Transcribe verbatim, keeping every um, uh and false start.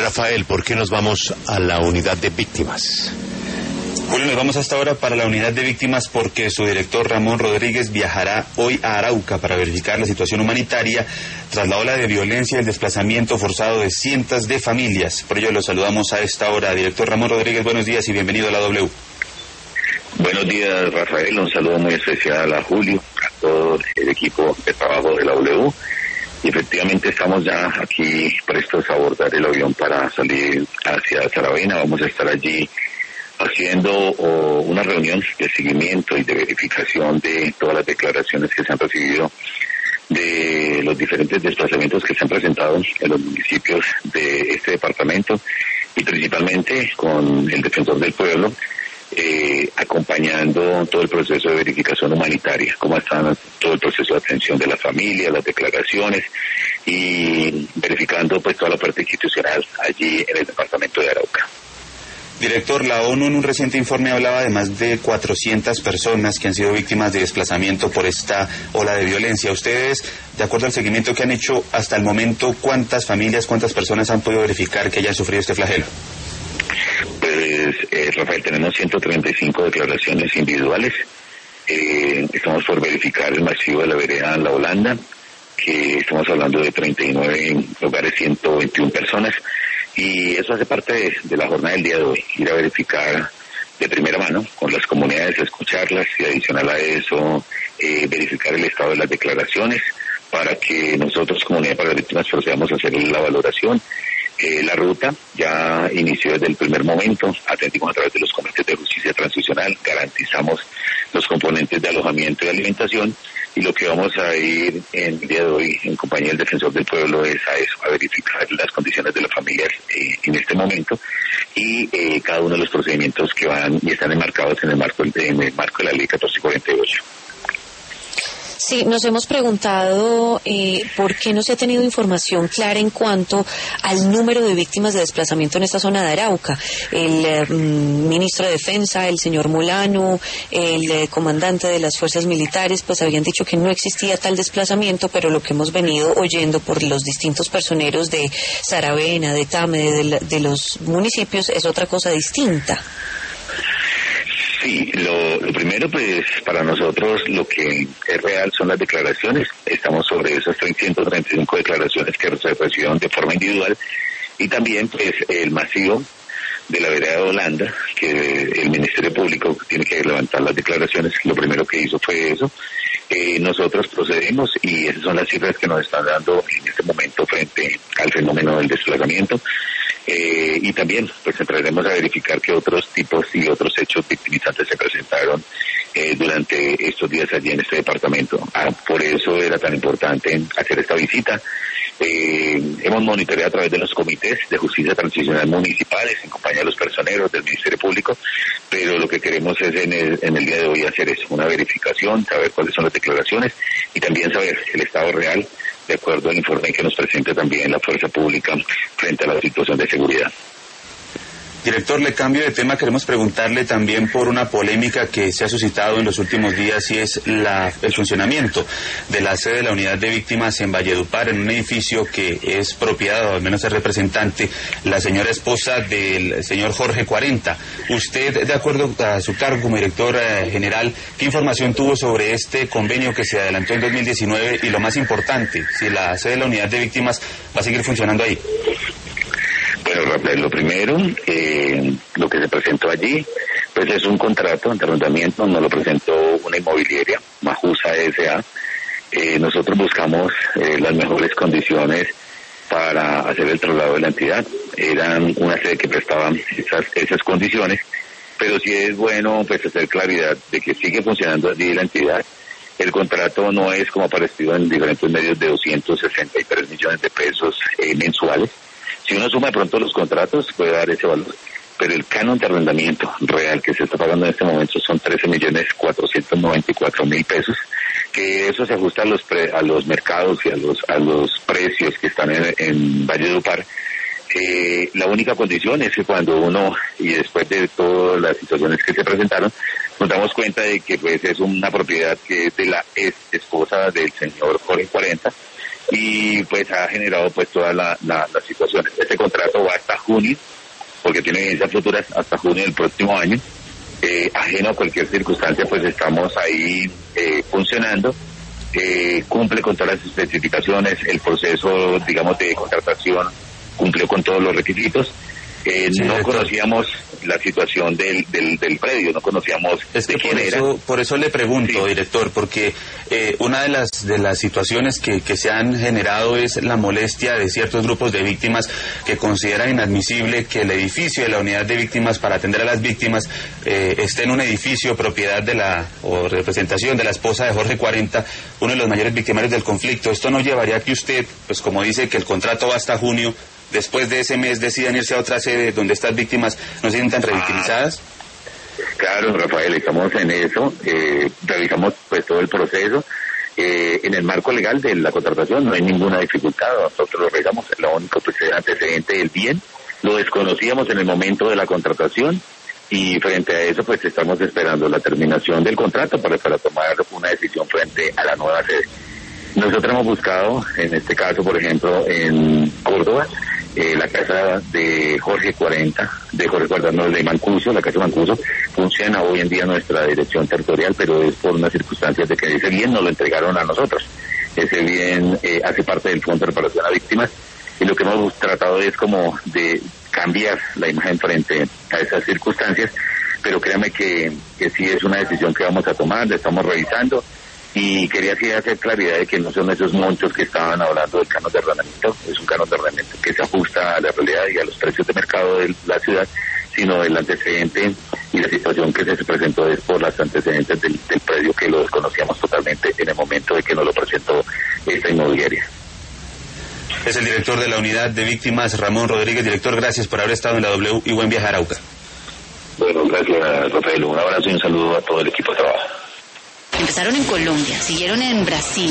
Rafael, ¿por qué nos vamos a la unidad de víctimas? Julio, nos vamos hasta ahora para la unidad de víctimas porque su director Ramón Rodríguez viajará hoy a Arauca para verificar la situación humanitaria tras la ola de violencia y el desplazamiento forzado de cientos de familias. Por ello lo saludamos a esta hora. Director Ramón Rodríguez, buenos días y bienvenido a la W. Buenos días, Rafael. Un saludo muy especial a Julio, a todo el equipo de trabajo de la W. Y efectivamente estamos ya aquí prestos a abordar el avión para salir hacia Saravena. Vamos a estar allí haciendo oh, una reunión de seguimiento y de verificación de todas las declaraciones que se han recibido de los diferentes desplazamientos que se han presentado en los municipios de este departamento y principalmente con el defensor del pueblo, eh, acompañando todo el proceso de verificación humanitaria, cómo está todo el proceso de atención de la familia, las declaraciones y verificando pues toda la parte institucional allí en el departamento de Arauca. Director, la ONU en un reciente informe hablaba de más de cuatrocientas personas que han sido víctimas de desplazamiento por esta ola de violencia. Ustedes, de acuerdo al seguimiento que han hecho hasta el momento, ¿cuántas familias, cuántas personas han podido verificar que hayan sufrido este flagelo? Pues, eh, Rafael, tenemos ciento treinta y cinco declaraciones individuales. Eh, estamos por verificar el masivo de la vereda La Holanda, que estamos hablando de treinta y nueve hogares, ciento veintiuna personas. Y eso hace parte de, de la jornada del día de hoy, ir a verificar de primera mano con las comunidades, escucharlas y adicional a eso, eh, verificar el estado de las declaraciones para que nosotros, Comunidad para las Víctimas, procedamos a hacer la valoración. Eh, la ruta ya inició desde el primer momento, atendimos a través de los comités de justicia transicional, garantizamos los componentes de alojamiento y alimentación, y lo que vamos a ir en el día de hoy en compañía del defensor del pueblo es a eso, a verificar las condiciones de las familias eh, en este momento y eh, cada uno de los procedimientos que van y están enmarcados en el marco, en el marco de la ley catorce cuarenta y ocho. Sí, nos hemos preguntado eh, por qué no se ha tenido información clara en cuanto al número de víctimas de desplazamiento en esta zona de Arauca. El eh, ministro de Defensa, el señor Molano, el eh, comandante de las fuerzas militares, pues habían dicho que no existía tal desplazamiento, pero lo que hemos venido oyendo por los distintos personeros de Saravena, de Tame, de, de los municipios, es otra cosa distinta. Sí, lo, lo primero pues para nosotros lo que es real son las declaraciones. Estamos sobre esas ciento treinta y cinco declaraciones que se recibieron de forma individual y también pues el masivo de la vereda de Holanda, que el Ministerio Público tiene que levantar las declaraciones. Lo primero que hizo fue eso. Eh, nosotros procedemos y esas son las cifras que nos están dando en este momento frente al fenómeno del desplazamiento. Eh, y también pues entraremos a verificar qué otros tipos y otros hechos victimizantes se presentaron eh, durante estos días allí en este departamento. Ah, por eso era tan importante hacer esta visita. Eh, hemos monitoreado a través de los comités de justicia transicional municipales en compañía de los personeros del Ministerio Público, pero lo que queremos es en el, en el día de hoy hacer eso, una verificación, saber cuáles son las declaraciones y también saber el estado real de acuerdo al informe que nos presenta también la Fuerza Pública frente a la situación de seguridad. Director, le cambio de tema, queremos preguntarle también por una polémica que se ha suscitado en los últimos días y es la, el funcionamiento de la sede de la unidad de víctimas en Valledupar, en un edificio que es propiedad, o al menos es representante, la señora esposa del señor Jorge cuarenta. Usted, de acuerdo a su cargo como director eh, general, ¿qué información tuvo sobre este convenio que se adelantó en dos mil diecinueve y lo más importante, si la sede de la unidad de víctimas va a seguir funcionando ahí? Bueno, Rafael, lo primero, eh, lo que se presentó allí, pues es un contrato de arrendamiento, nos lo presentó una inmobiliaria, Majusa S A Eh, nosotros buscamos eh, las mejores condiciones para hacer el traslado de la entidad. Eran una sede que prestaban esas, esas condiciones, pero sí es bueno pues hacer claridad de que sigue funcionando allí la entidad. El contrato no es como aparecido en diferentes medios de doscientos sesenta y tres millones de pesos eh, mensuales. Si uno suma de pronto los contratos puede dar ese valor, pero el canon de arrendamiento real que se está pagando en este momento son trece millones cuatrocientos noventa y cuatro mil pesos, que eso se ajusta a los pre, a los mercados y a los a los precios que están en, en Valledupar. Eh, la única condición es que cuando uno, y después de todas las situaciones que se presentaron, nos damos cuenta de que pues es una propiedad que es de la ex esposa del señor Jorge cuarenta, y pues ha generado pues toda la, la, la situación. Este contrato va hasta junio, porque tiene vigencias futuras hasta junio del próximo año. Eh, ajeno a cualquier circunstancia, pues estamos ahí eh, funcionando. Eh, cumple con todas las especificaciones, el proceso, digamos, de contratación cumplió con todos los requisitos. Eh, sí, no director. Conocíamos la situación del, del, del predio, no conocíamos es que de quién por eso, era. Por eso le pregunto, sí. director, porque eh, una de las de las situaciones que, que se han generado es la molestia de ciertos grupos de víctimas que consideran inadmisible que el edificio de la unidad de víctimas para atender a las víctimas eh, esté en un edificio propiedad de la o representación de la esposa de Jorge cuarenta, uno de los mayores victimarios del conflicto. Esto no llevaría a que usted, pues como dice que el contrato va hasta junio, después de ese mes decidan irse a otra sede donde estas víctimas no se sientan revictimizadas? Claro, Rafael, estamos en eso, eh, realizamos pues todo el proceso. Eh, en el marco legal de la contratación no hay ninguna dificultad, nosotros lo realizamos, lo único pues era antecedente del bien, lo desconocíamos en el momento de la contratación y frente a eso pues estamos esperando la terminación del contrato para, para tomar una decisión frente a la nueva sede. Nosotros hemos buscado, en este caso por ejemplo en Córdoba, Eh, la casa de Jorge cuarenta, de Jorge cuarenta, no, de Mancuso, la casa de Mancuso, funciona hoy en día nuestra dirección territorial, pero es por unas circunstancias de que ese bien nos lo entregaron a nosotros. Ese bien eh, hace parte del Fondo de Reparación a Víctimas y lo que hemos tratado es como de cambiar la imagen frente a esas circunstancias, pero créame que, que sí es una decisión que vamos a tomar, la estamos revisando. Y quería así hacer claridad de que no son esos montos que estaban hablando del canon de arrendamiento, es un canon de arrendamiento que se ajusta a la realidad y a los precios de mercado de la ciudad, sino el antecedente y la situación que se presentó es por los antecedentes del, del predio que lo desconocíamos totalmente en el momento de que nos lo presentó esta inmobiliaria. Es el director de la unidad de víctimas, Ramón Rodríguez. Director, gracias por haber estado en la W y buen viaje a Arauca. Bueno, gracias, Rafael. Un abrazo y un saludo a todo el equipo de trabajo. Empezaron en Colombia, siguieron en Brasil.